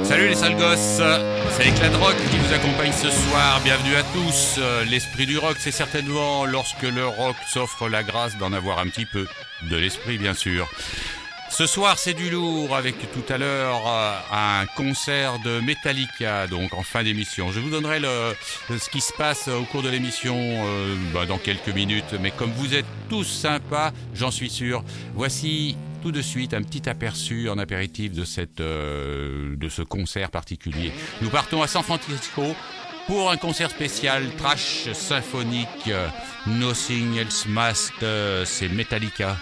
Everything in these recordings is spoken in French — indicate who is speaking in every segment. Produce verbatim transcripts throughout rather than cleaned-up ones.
Speaker 1: Salut les sales gosses, c'est Éclat de Rock qui vous accompagne ce soir, bienvenue à tous. L'esprit du rock, c'est certainement lorsque le rock s'offre la grâce d'en avoir un petit peu, de l'esprit bien sûr. Ce soir c'est du lourd avec tout à l'heure un concert de Metallica, donc en fin d'émission. Je vous donnerai le, ce qui se passe au cours de l'émission euh, bah, dans quelques minutes, mais comme vous êtes tous sympas, j'en suis sûr, voici tout de suite un petit aperçu en apéritif de, cette, euh, de ce concert particulier. Nous partons à San Francisco pour un concert spécial trash symphonique, euh, Nothing Else Must, euh, c'est Metallica.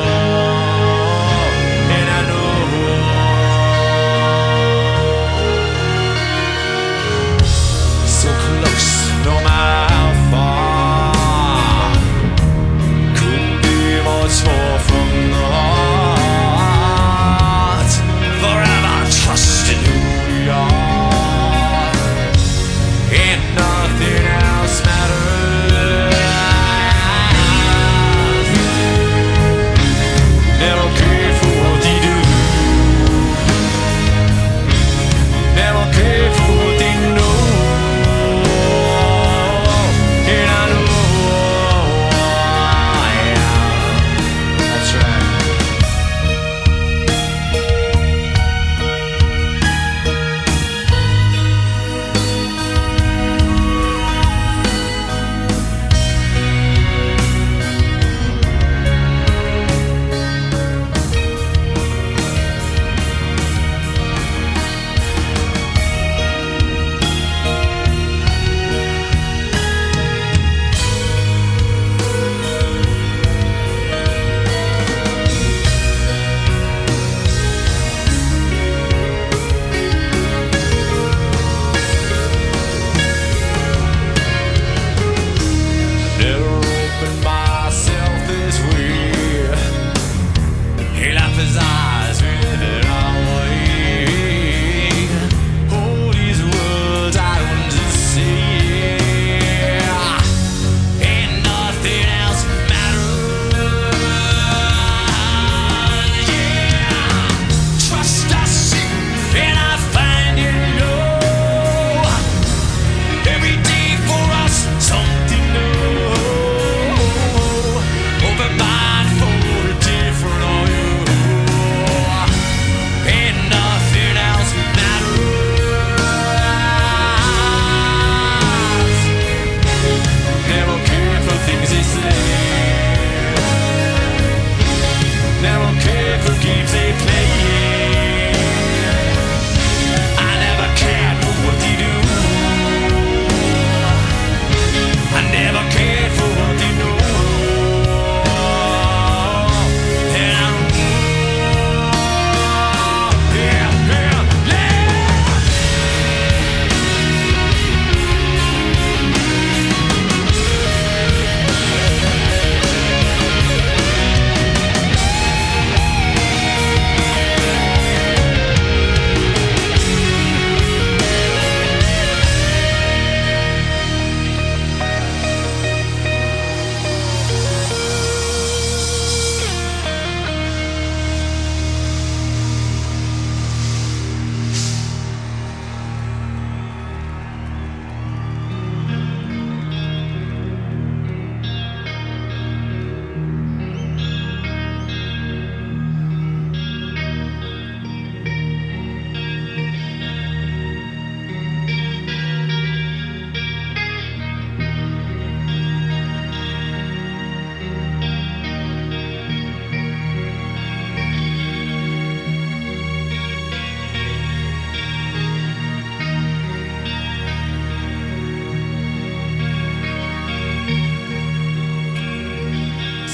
Speaker 2: And I know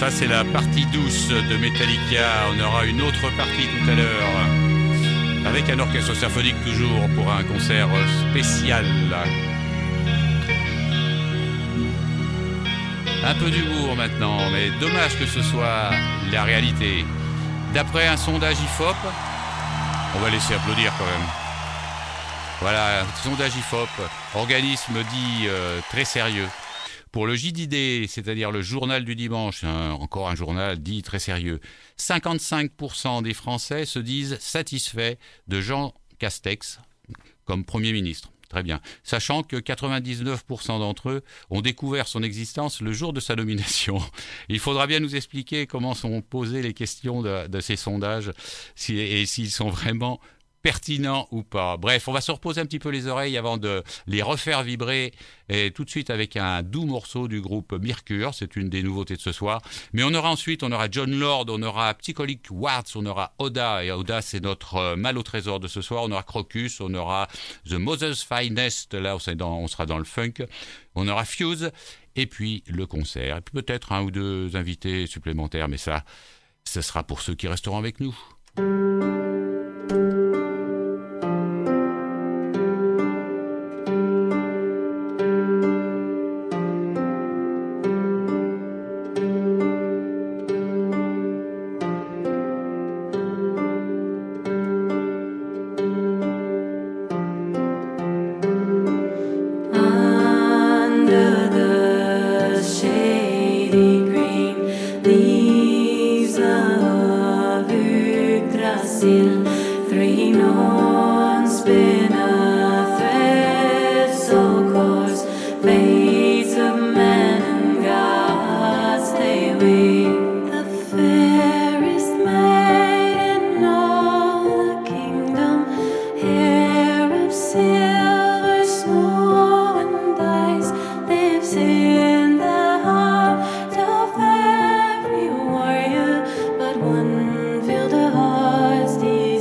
Speaker 1: Ça, c'est la partie douce de Metallica. On aura une autre partie tout à l'heure, avec un orchestre symphonique toujours, pour un concert spécial. Un peu d'humour maintenant, mais dommage que ce soit la réalité. D'après un sondage I F O P, on va laisser applaudir quand même. Voilà, sondage I F O P, organisme dit euh, très sérieux. Pour le J D D, c'est-à-dire le journal du dimanche, hein, encore un journal dit très sérieux, cinquante-cinq pour cent des Français se disent satisfaits de Jean Castex comme Premier ministre. Très bien. Sachant que quatre-vingt-dix-neuf pour cent d'entre eux ont découvert son existence le jour de sa nomination. Il faudra bien nous expliquer comment sont posées les questions de, de ces sondages si, et s'ils sont vraiment pertinents ou pas. Bref, on va se reposer un petit peu les oreilles avant de les refaire vibrer, et tout de suite avec un doux morceau du groupe Mercure. C'est une des nouveautés de ce soir. Mais on aura ensuite, on aura John Lord, on aura Psycholic Warts, on aura Oda, et Oda c'est notre mal au trésor de ce soir. On aura Crocus, on aura The Mother's Finest, là on sera dans, on sera dans le funk, on aura Fuse, et puis le concert, et puis peut-être un ou deux invités supplémentaires, mais ça, ce sera pour ceux qui resteront avec nous.
Speaker 2: Feel the heart's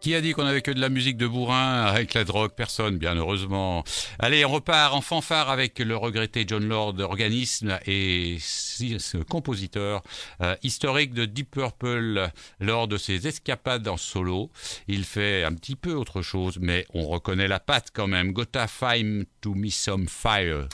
Speaker 1: Qui a dit qu'on avait que de la musique de bourrin avec la drogue? Personne, bien heureusement. Allez, on repart en fanfare avec le regretté Jon Lord, organisme et ce compositeur euh, historique de Deep Purple lors de ses escapades en solo. Il fait un petit peu autre chose, mais on reconnaît la patte quand même. Gotta find to me some fire.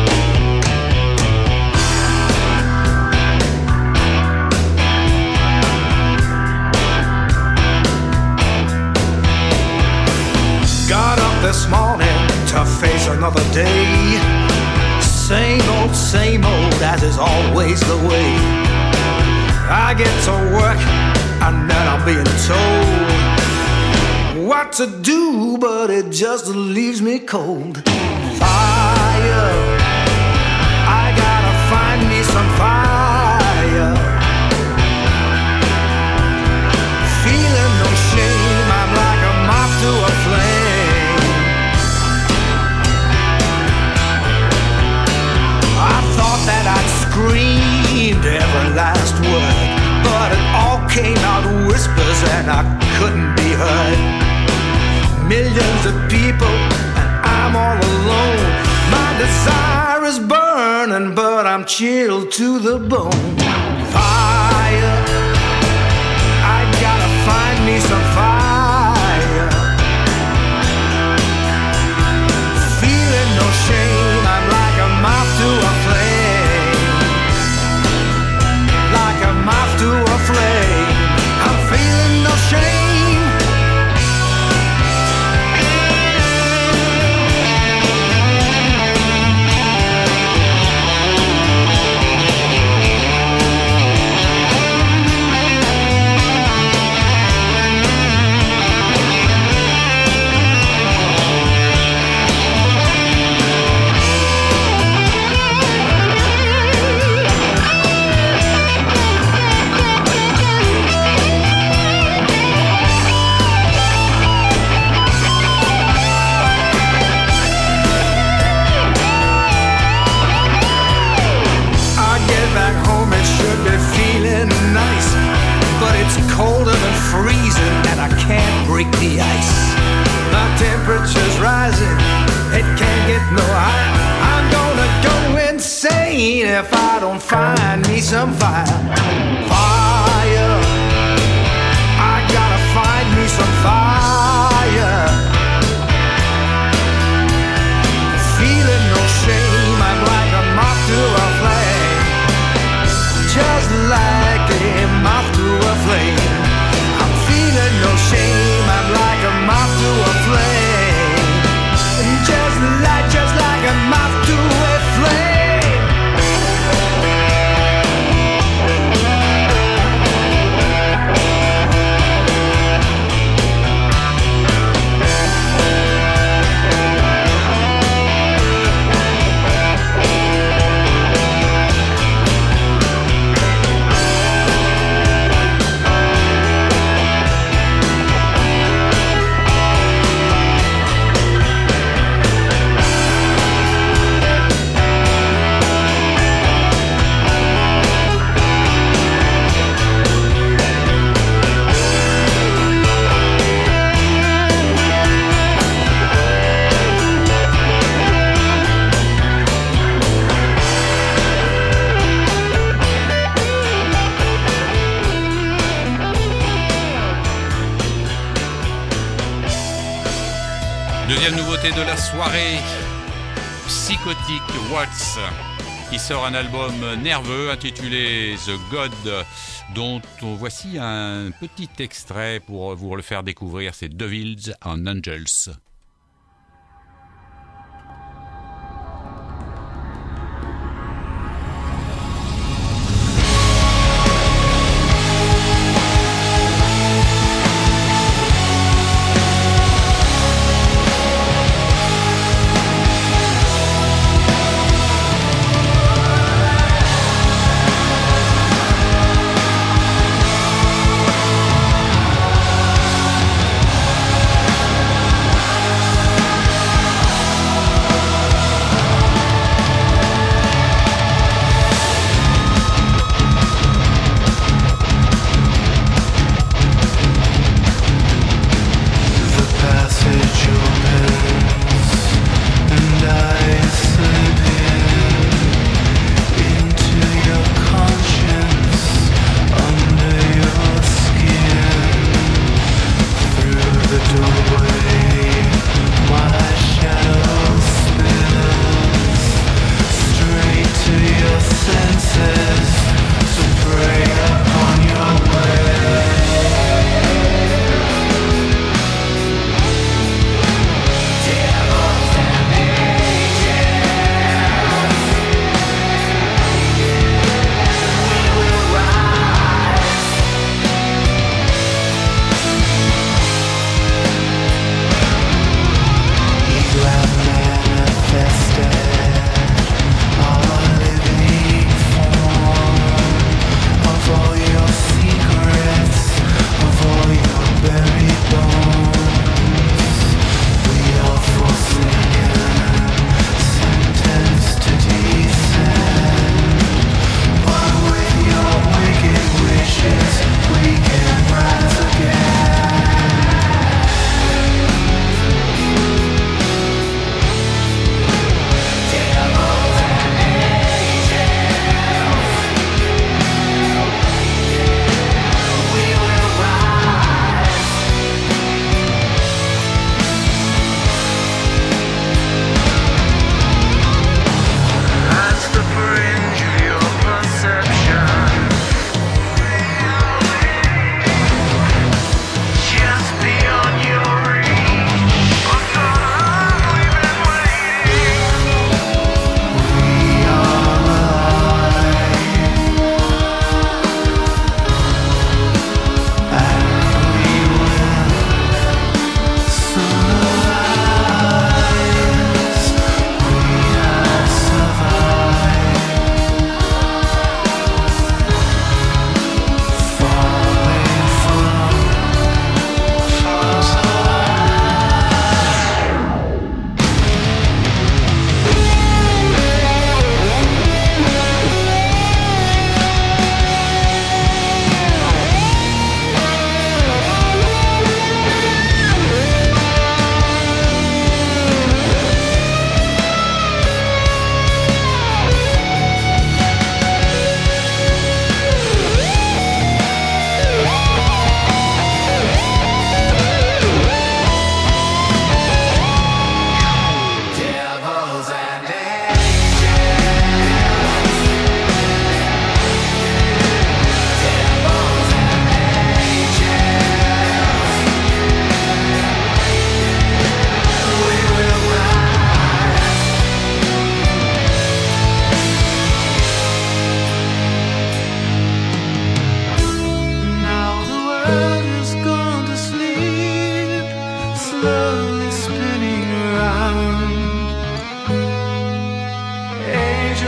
Speaker 2: Got up this morning to face another day. Same old, same old, as is always the way. I get to work and then I'm being told what to do, but it just leaves me cold. Fire, I gotta find me some fire. Feeling no shame, I'm like a moth to a flame. That I'd screamed every last word, but it all came out whispers and I couldn't be heard. Millions of people and I'm all alone. My desire is burning, but I'm chilled to the bone. Fire, I gotta find me some fire. Feeling no shame, I'm like a moth to a flame. Moth to a flame, I'm feeling no shame. Colder than freezing and I can't break the ice. The temperature's rising, it can't get no higher. I'm gonna go insane if I don't find me some fire. Fire, I gotta find me some fire. Feeling no shame, I'm like a moth to a flame. Just like a moth to a flame. I'm feeling no shame, I'm like a moth to a flame. Just like, just like a moth to a flame.
Speaker 1: Deuxième nouveauté de la soirée, Psychotic Waltz, qui sort un album nerveux intitulé The God, dont on, voici un petit extrait pour vous le faire découvrir, c'est Devils and Angels.
Speaker 2: Fire,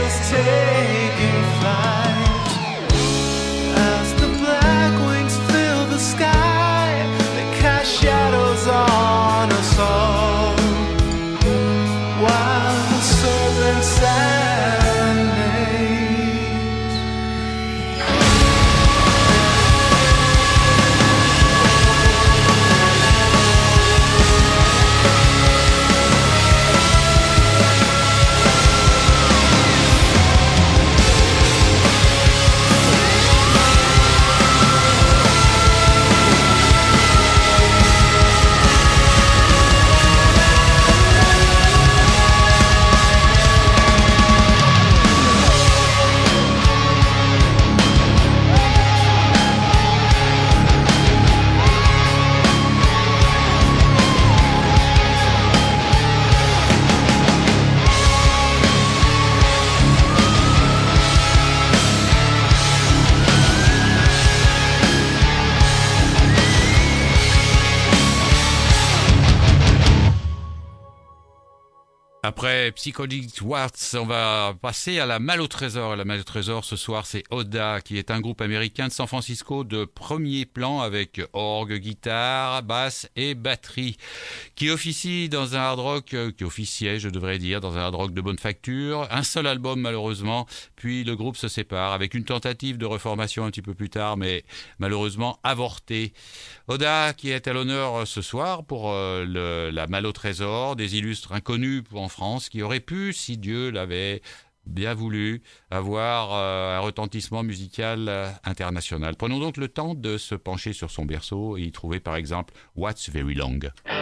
Speaker 2: is taking flight. As the black wings fill the sky, they cast shadows on us all, while the serpents serenade.
Speaker 1: Après Psychedelic Warts, on va passer à la Malle au Trésor. La Malle au Trésor, ce soir, c'est Oda, qui est un groupe américain de San Francisco de premier plan avec orgue, guitare, basse et batterie, qui officie dans un hard rock, qui officiait, je devrais dire, dans un hard rock de bonne facture. Un seul album, malheureusement, puis le groupe se sépare avec une tentative de reformation un petit peu plus tard, mais malheureusement avortée. Oda, qui est à l'honneur ce soir pour euh, le, la Malle au Trésor, des illustres inconnus en France, qui aurait pu, si Dieu l'avait bien voulu, avoir euh, un retentissement musical euh, international. Prenons donc le temps de se pencher sur son berceau et y trouver par exemple What's Very Long.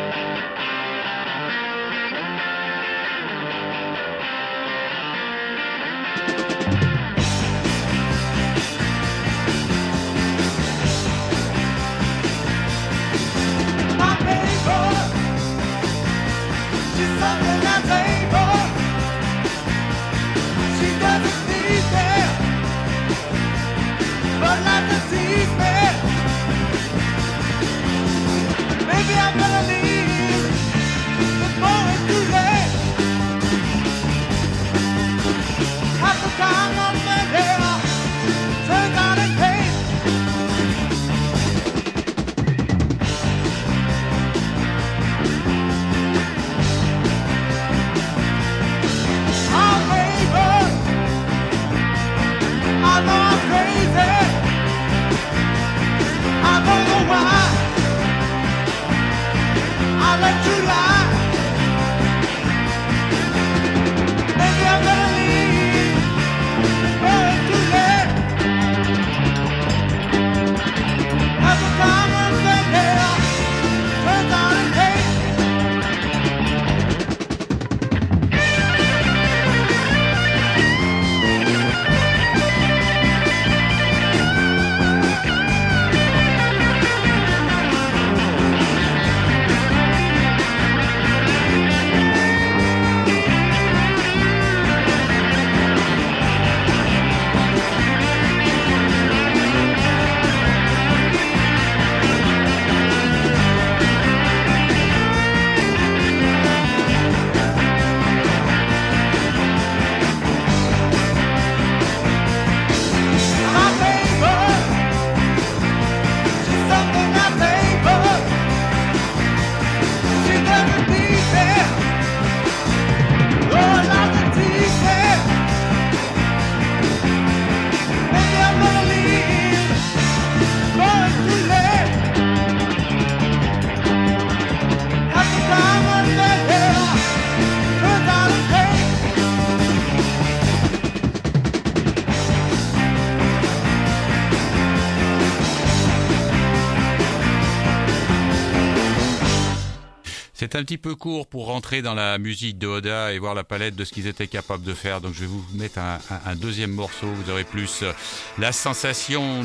Speaker 1: C'est un petit peu court pour rentrer dans la musique de Oda et voir la palette de ce qu'ils étaient capables de faire. Donc je vais vous mettre un, un, un deuxième morceau. Vous aurez plus la sensation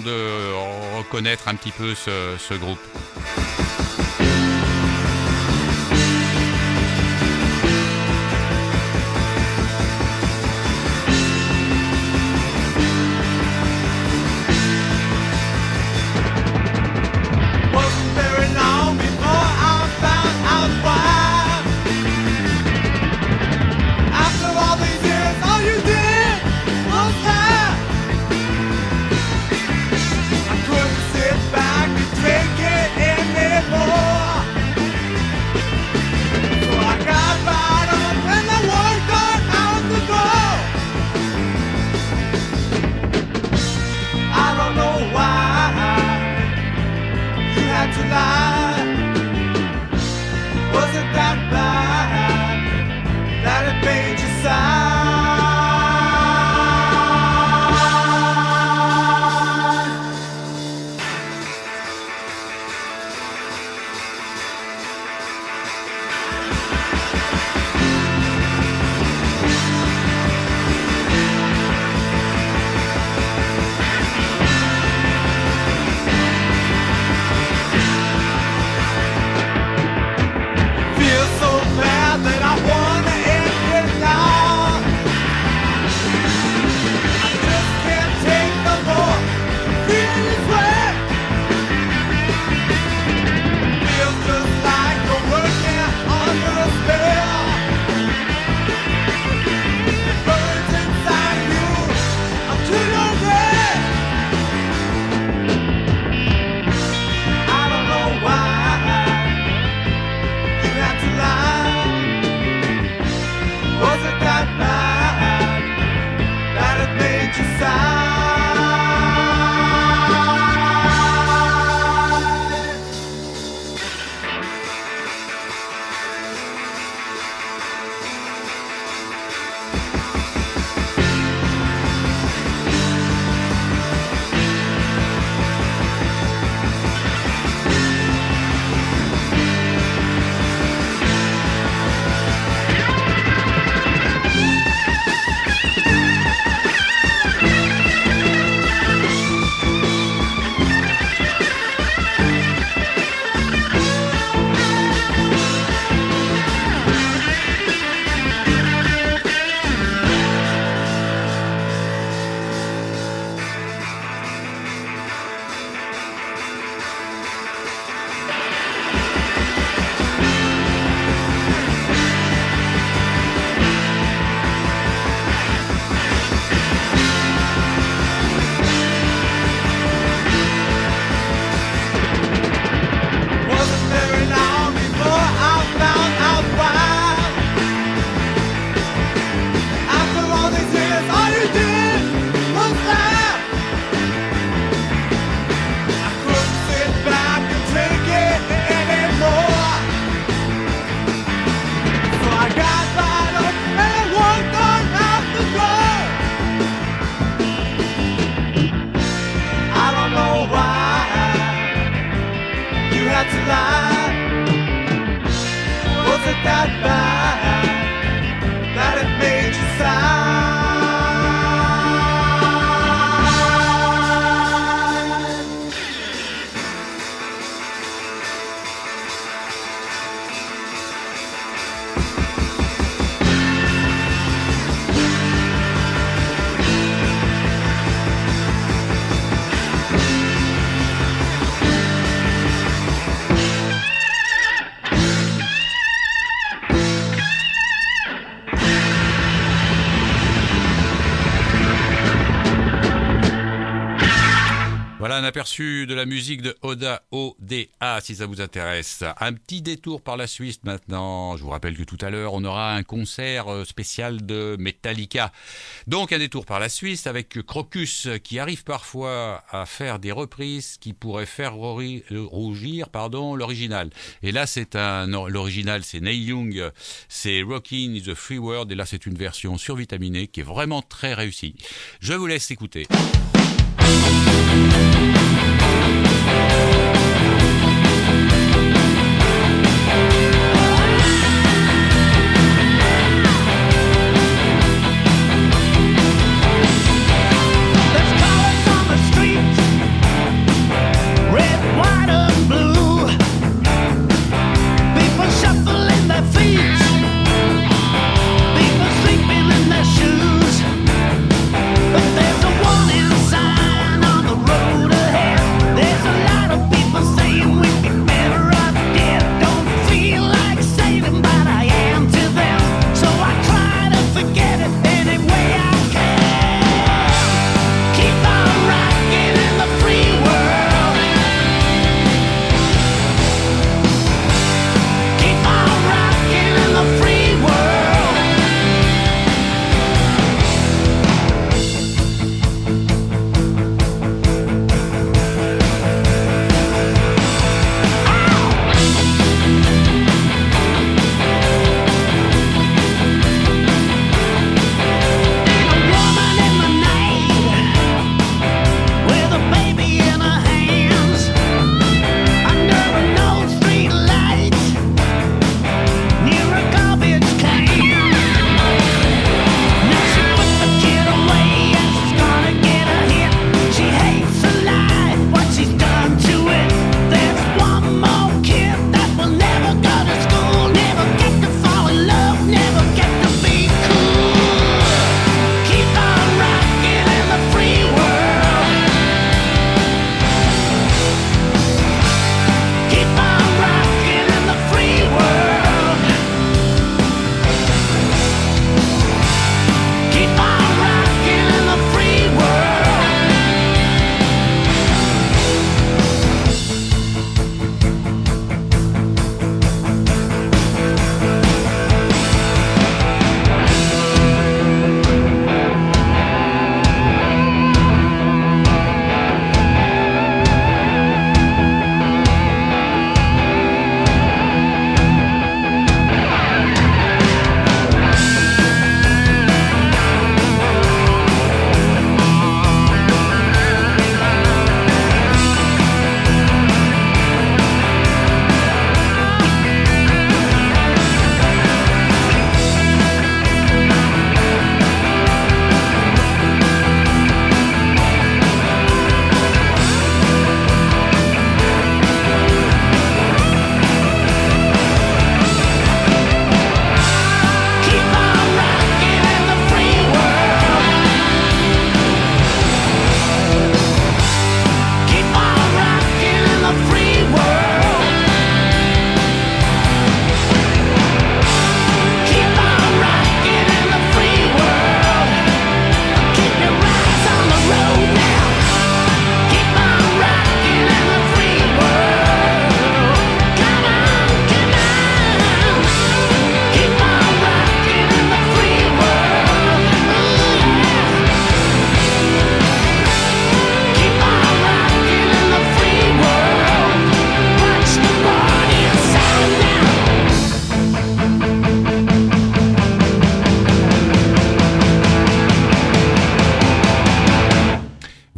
Speaker 1: de reconnaître un petit peu ce, ce groupe.
Speaker 2: After all these years, all you did right by that it made you sigh.
Speaker 1: Voilà un aperçu de la musique de Oda, O D A, si ça vous intéresse. Un petit détour par la Suisse maintenant. Je vous rappelle que tout à l'heure, on aura un concert spécial de Metallica. Donc un détour par la Suisse avec Crocus, qui arrive parfois à faire des reprises qui pourraient faire rougir pardon, l'original. Et là, c'est un l'original, c'est Neil Young, c'est Rockin' in the Free World. Et là, c'est une version survitaminée qui est vraiment très réussie. Je vous laisse écouter.
Speaker 2: But there's a warning sign on the road ahead. There's a lot of people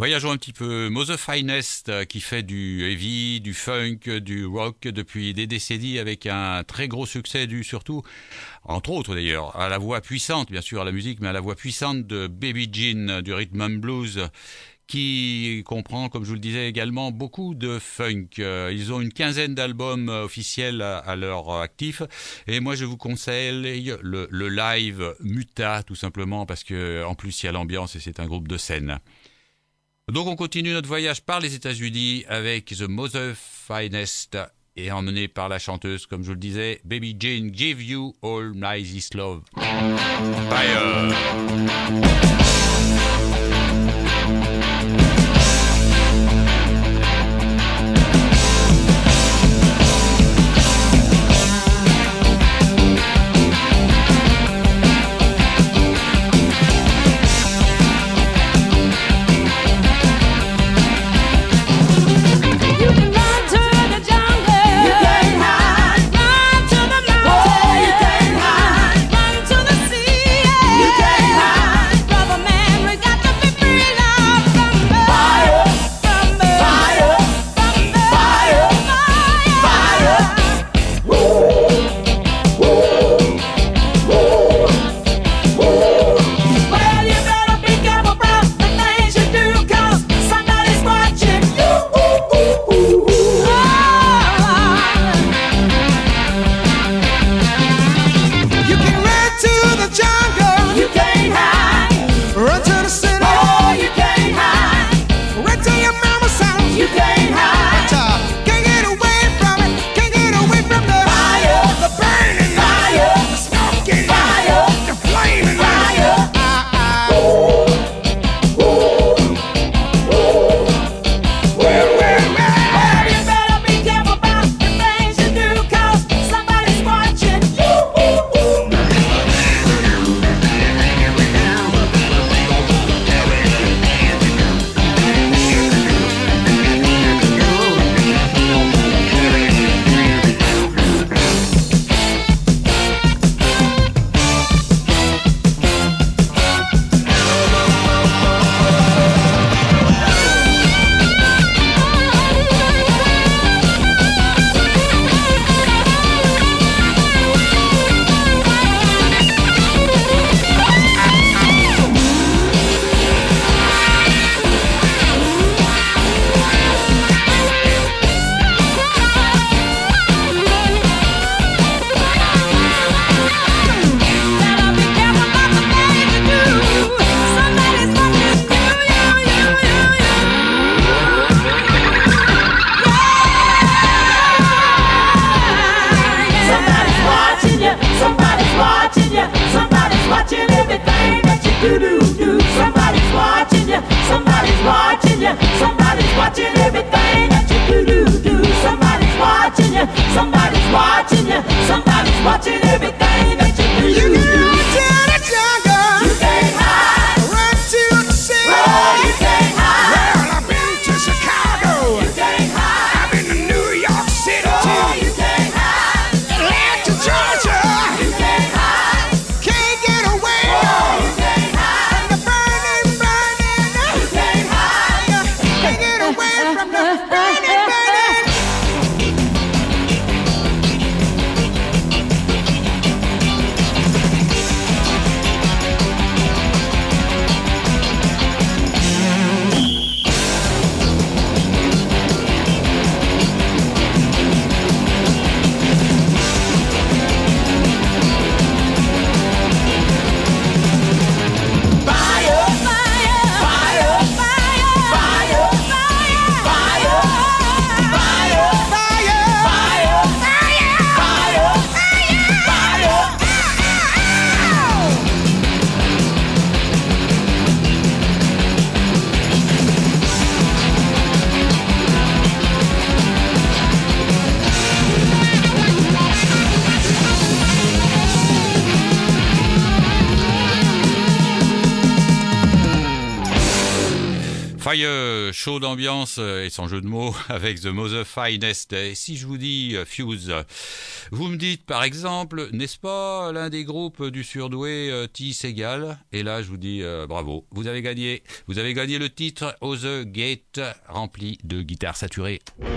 Speaker 1: Voyageons un petit peu. Mother Finest euh, qui fait du heavy, du funk, du rock depuis des décennies avec un très gros succès dû surtout, entre autres d'ailleurs, à la voix puissante, bien sûr à la musique, mais à la voix puissante de Baby Jean du rhythm and blues, qui comprend, comme je vous le disais également, beaucoup de funk. Ils ont une quinzaine d'albums officiels à leur actif. Et moi, je vous conseille le, le live Muta, tout simplement, parce que en plus, il y a l'ambiance et c'est un groupe de scène. Donc, on continue notre voyage par les États-Unis avec The Mother Finest et emmené par la chanteuse, comme je vous le disais, Baby Jean, Give You All My This Love. Fire!
Speaker 3: Brother
Speaker 1: Fire, chaud d'ambiance et sans jeu de mots avec The Mother Finest. Et si je vous dis Fuse, vous me dites par exemple, n'est-ce pas l'un des groupes du surdoué euh, T. Segal? Et là je vous dis euh, bravo, vous avez gagné. Vous avez gagné le titre Other Gate rempli de guitares saturées.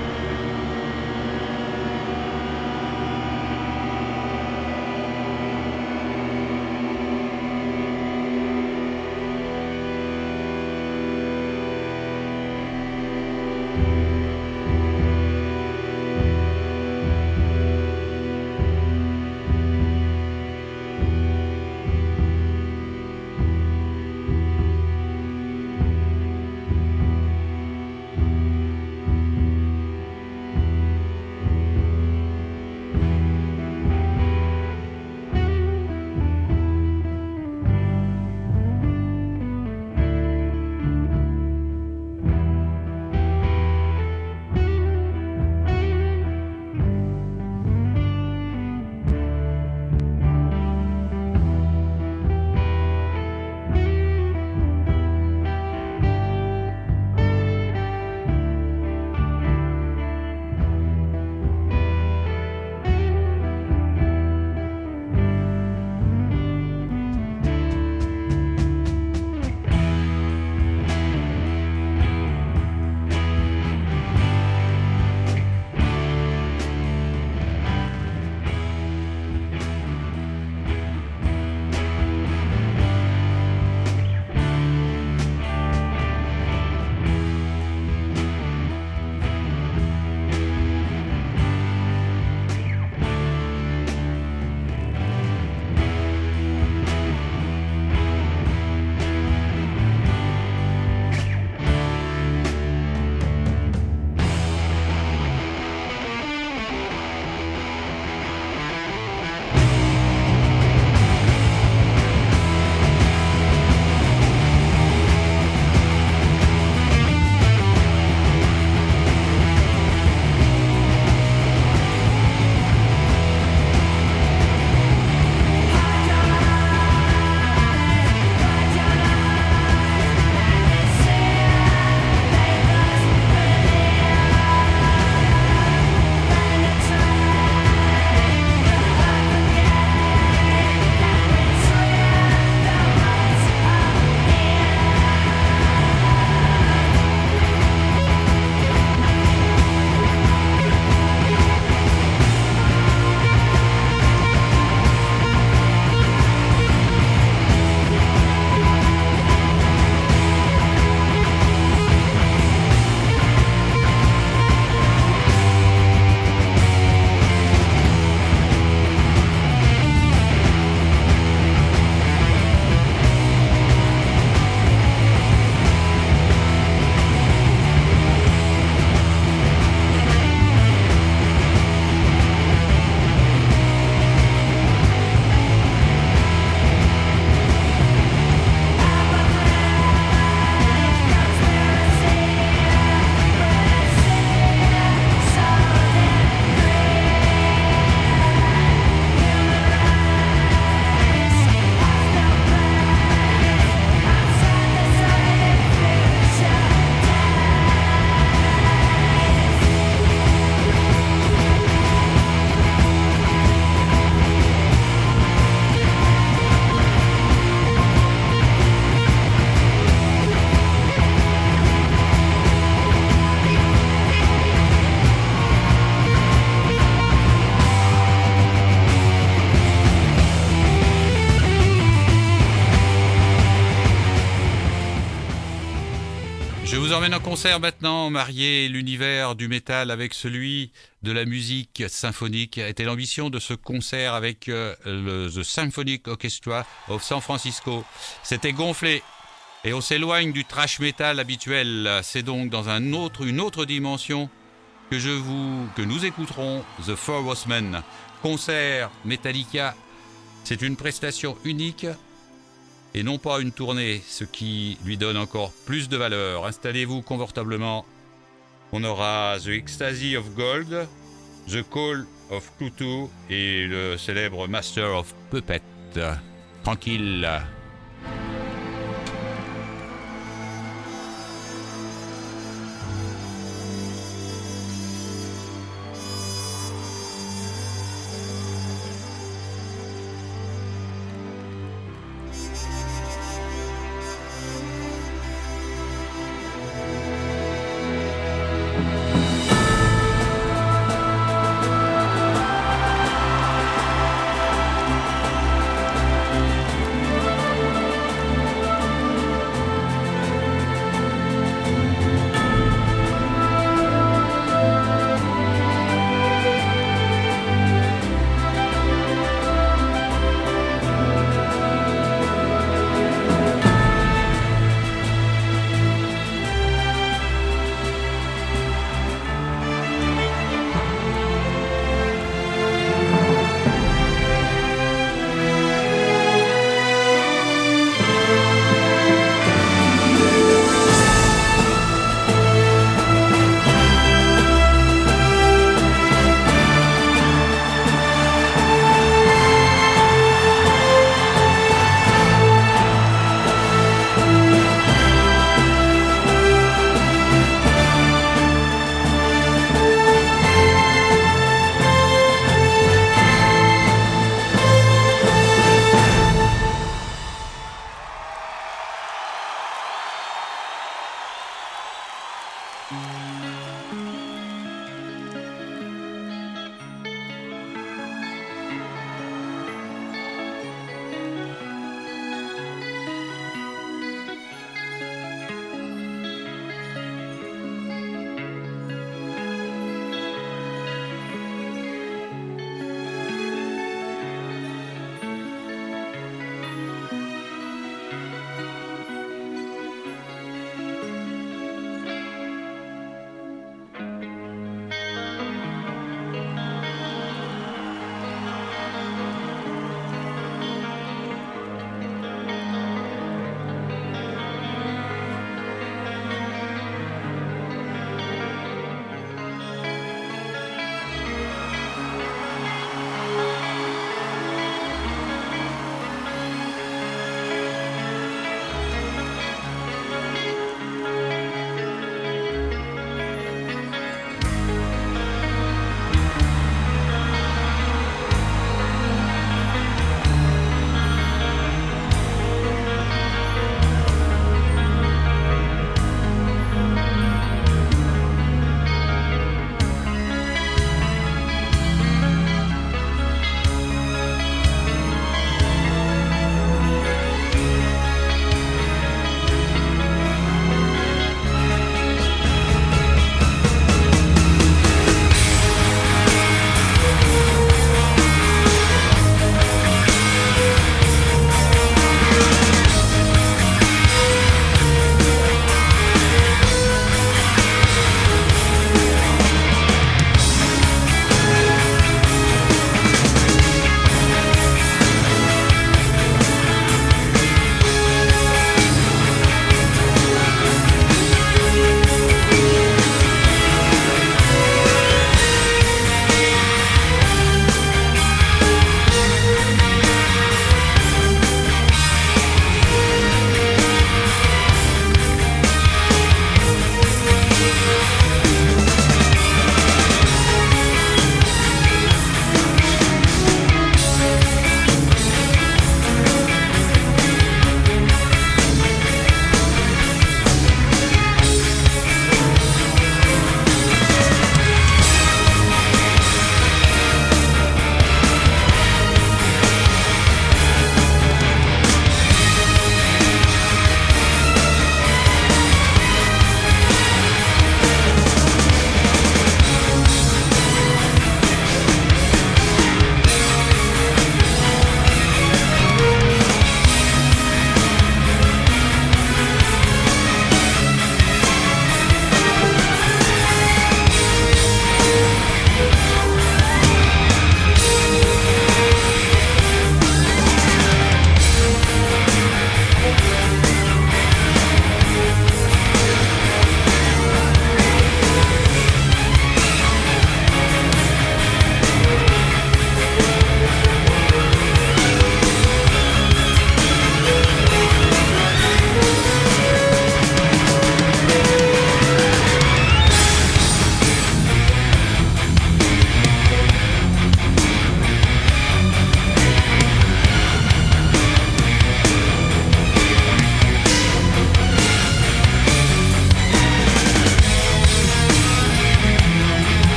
Speaker 1: Je vous emmène en concert maintenant, marier l'univers du métal avec celui de la musique symphonique. Était l'ambition de ce concert avec euh, le The Symphonic Orchestra of San Francisco. C'était gonflé et on s'éloigne du thrash metal habituel. C'est donc dans un autre, une autre dimension que, je vous, que nous écouterons The Four Horsemen. Concert Metallica, c'est une prestation unique et non pas une tournée, ce qui lui donne encore plus de valeur. Installez-vous confortablement. On aura The Ecstasy of Gold, The Call of Cthulhu et le célèbre Master of Puppet. Tranquille.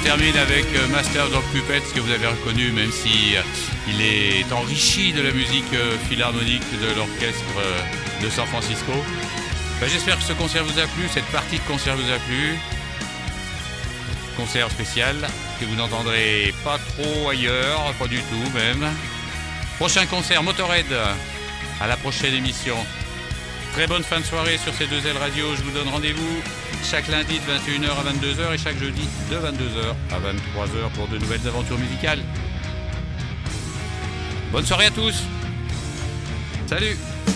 Speaker 1: termine avec Masters of Puppets, que vous avez reconnu, même si il est enrichi de la musique philharmonique de l'orchestre de San Francisco. Ben, j'espère que ce concert vous a plu, cette partie de concert vous a plu. Concert spécial que vous n'entendrez pas trop ailleurs, pas du tout même. Prochain concert Motorhead, à la prochaine émission. Très bonne fin de soirée sur ces deux L Radio. Je vous donne rendez-vous chaque lundi de vingt et une heures à vingt-deux heures et chaque jeudi de vingt-deux heures à vingt-trois heures pour de nouvelles aventures musicales. Bonne soirée à tous. Salut.